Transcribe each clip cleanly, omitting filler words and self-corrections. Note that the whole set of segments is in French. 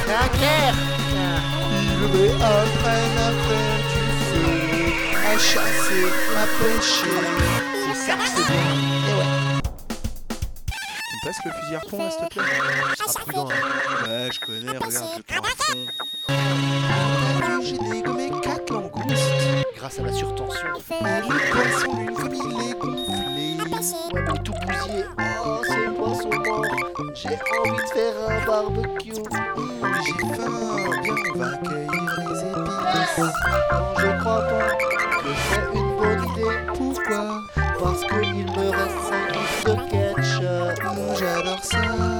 Dunkerque. Ils réapprennent à faire du feu, à chasser, à pêcher. C'est ça que c'est bien. Et ouais. Tu me passes le fusil harpon là, s'il te plaît? Sois prudent. Hein. Ouais, je connais, regarde, je prends à fond. J'ai dégommé 4 langoustes. Grâce à la surtension. Mais le poisson, lui, comme il est gonflé. Ouais, mais tout bousillé. Oh, ce poisson mort. J'ai envie de faire un barbecue. J'ai faim, viens, on va cueillir les épices. Non, je crois pas que c'est une bonne idée. Pourquoi? Parce qu'il me reste 5 litres de ketchup. J'adore ça.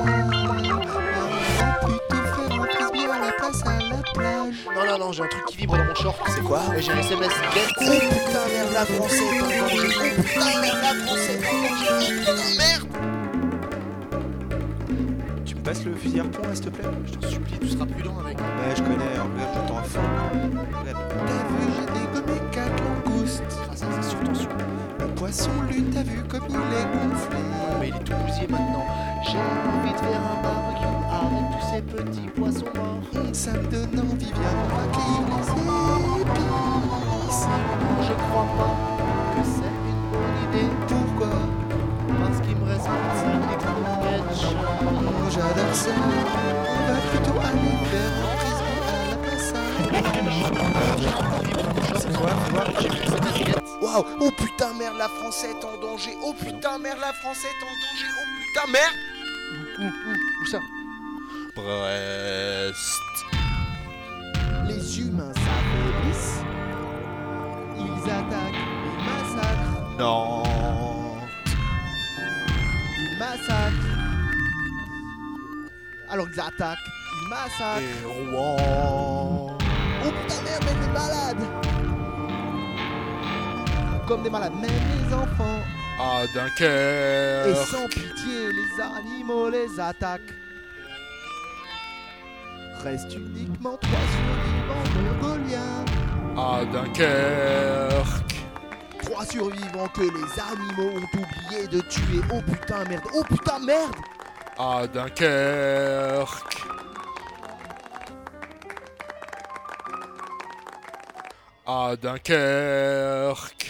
On va plutôt faire un frisbee à la place à la plage. Non, j'ai un truc qui vibre dans mon short. C'est quoi? J'ai un SMS get. Oh putain, merde, la français est en danger. Oh putain, merde, la français est en danger. Oh putain, merde. Tu me passes le fusil harpon là, s'il te plaît? Je t'en supplie, tu seras prudent avec. Ouais, je connais, regarde, j'attends à fond. Regarde. T'as vu, j'ai dégommé 4 langoustes. Grâce à sa surtension. Le poisson, lui, t'as vu comme il est gonflé. Mais il est tout bousillé maintenant. J'ai envie de faire un barbecue avec tous ces petits poissons morts. Ça me donne envie, viens, on va cueillir les épices. Je crois pas que c'est une bonne idée. Pourquoi? Parce qu'il me reste 5 litres de ketchup. J'adore ça. On va plutôt aller faire un frisbee à la place à. C'est quoi? Fais voir. J'ai fait SMS get. Waouh! Oh putain, merde, la français est en danger. Oh putain, merde, la français est en danger. Oh putain, merde! Où ça? Brest. Les humains s'affaiblissent. Ils attaquent, ils massacrent. Nantes. Ils massacrent. Alors ils attaquent, ils massacrent. Et Rouen. Oh putain, merde, même des malades. Comme des malades, même les enfants. À Et Dunkerque. sans pitié, les animaux les attaquent. Reste uniquement 3 survivants mongoliens. À Dunkerque. 3 survivants que les animaux ont oublié de tuer. Oh putain merde, oh putain merde. À Dunkerque. À Dunkerque.